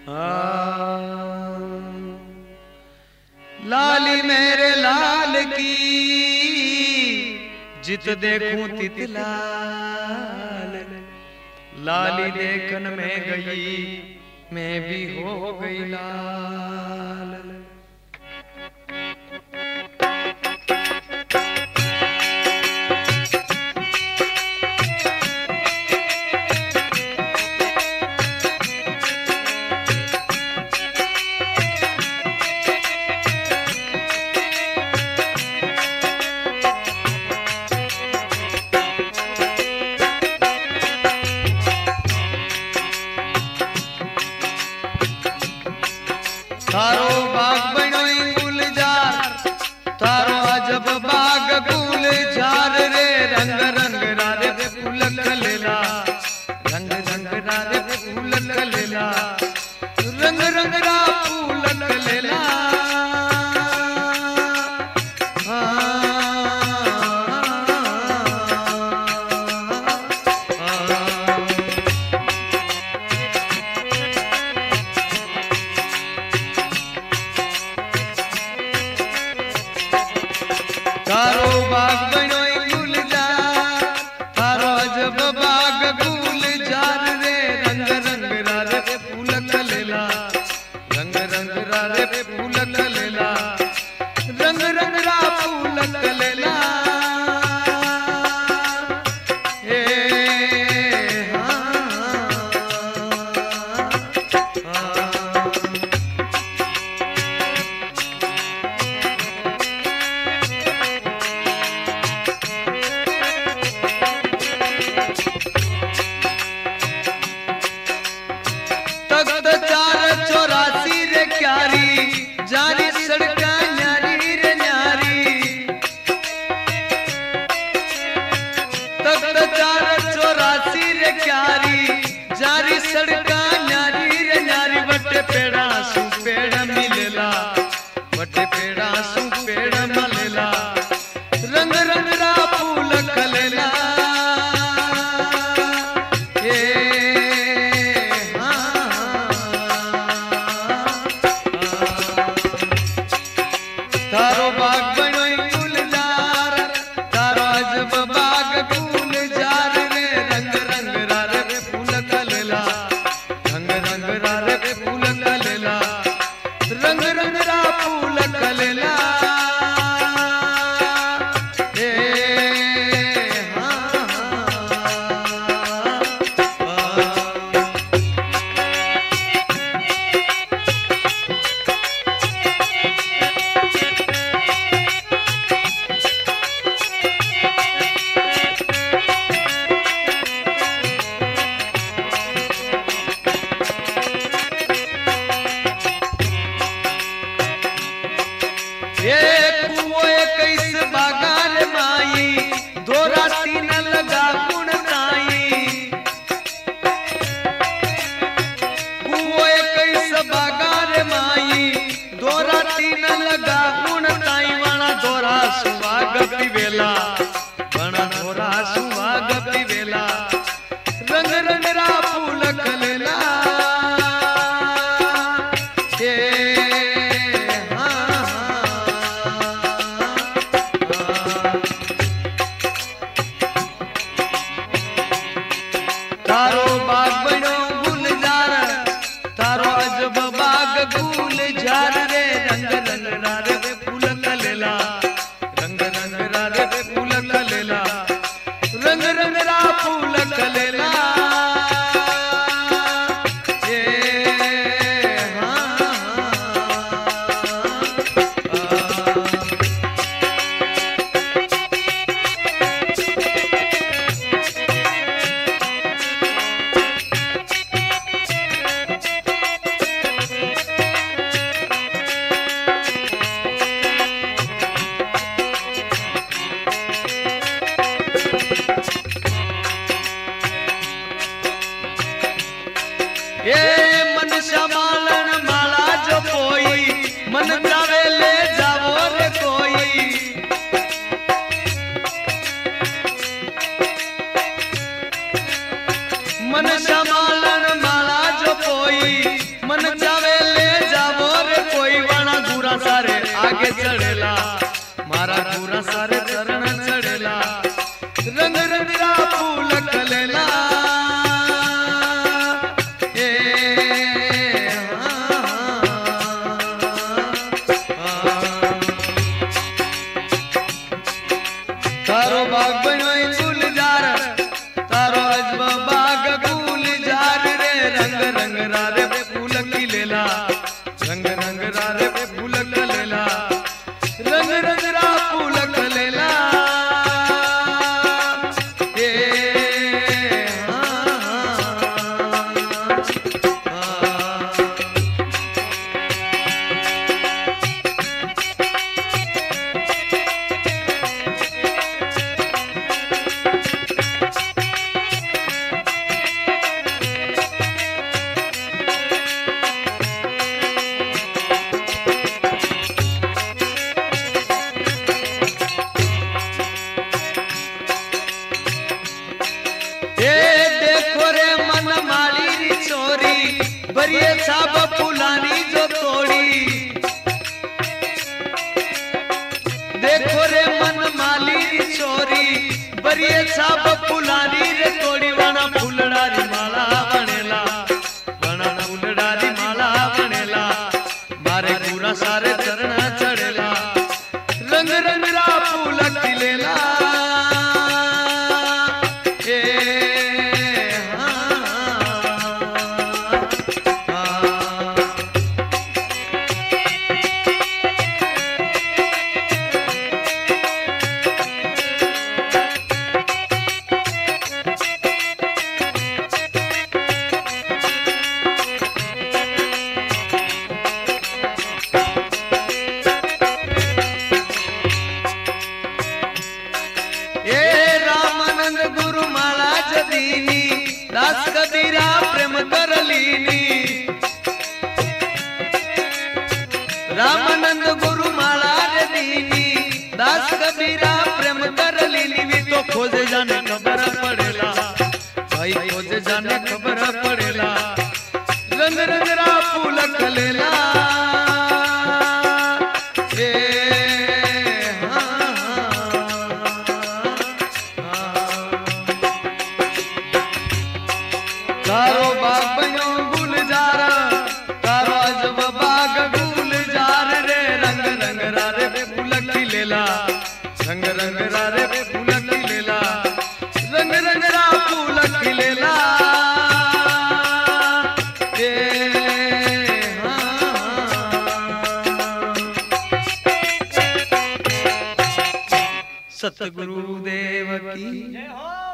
लाली मेरे लाल की जित देखूं तित लाल, लाली देखन में गई मैं भी हो गई लाल। थारो बाग बनोई गुलजार, थारो अजब बाग गुलजार रे, रंग रंग रारे फूल खलेला, रंग रंग रारे फूल खलेला, रंग रंग रा फूल खलेला। थारो बाग बनोई गुलजार, थारो अजब बाग गुलजार रे, रंग रंग रारे फूल खलेला, रंग रंग रारे फूल खलेला, रंग रंग रा फूल खलेला। तख्त 484 रे क्यारी, जारी सड़का न्यारी रे न्यारी, तख्त 484 रे क्यारी, जारी सड़का न्यारी रे न्यारी। बटे पेड़ा सु पेड़ मिलेला, बटे पेड़ा सु पेड़ मिलेला, रंग रंग रा फूल खलेला। थारो बाग बनोई गुलजार, थारो अजब बाग गुलजार रे, रंग रंग रारे फूल खलेला, रंग रंग रारे फूल खलेला, रंग रंग रा फूल खलेला। ये कुओं 21 बागार माई, दो राती न लगा गुण ताई। कुओं 21 बागार माई, दो राती न लगा गुण ताई। वणा दोरा सुहाग पिवेला, वणा दोरा सुहाग पिवेला, रंग रंग रा फूल खलेला। थारो बाग बनो गुलजार, थारो अजब बाग गुलजार रे, रंग रंग रारे फूल खलेला, रंग रंग रारे फूल खलेला, रंग रंग रा फूल खलेला। ये मन संभालन माला जो कोई, मन जावे ले जावो रे कोई। मन संभालन माला जो कोई, मन बरिये साब फुलानी जो तोड़ी देखो रे मन माली चोरी बरिये साब फुलानी रे तोड़ी वना फुलडारी माला बनेला वना फुलडारी माला बनेला मारे पूरा सारे चरण चढ़ेला रंग रंग रा फूल खिलेला दास कबीरा प्रेम करलीनी रामानंद गुरु माला रे दीनी दास कबीरा प्रेम करलीनी भी तो खोजे जाने खबर पड़ेला भाई खोजे जाने खबर पड़ेला रंग रंग रा फूल खलेला तारो बाग बनो गुलजार तारो अजब बाग गुलजार रे रंग रंग रे फूल खिलेला रंग रंग रे फूल खिलेला रंग रंग रा फूल खिलेला सतगुरु देव की जय हो।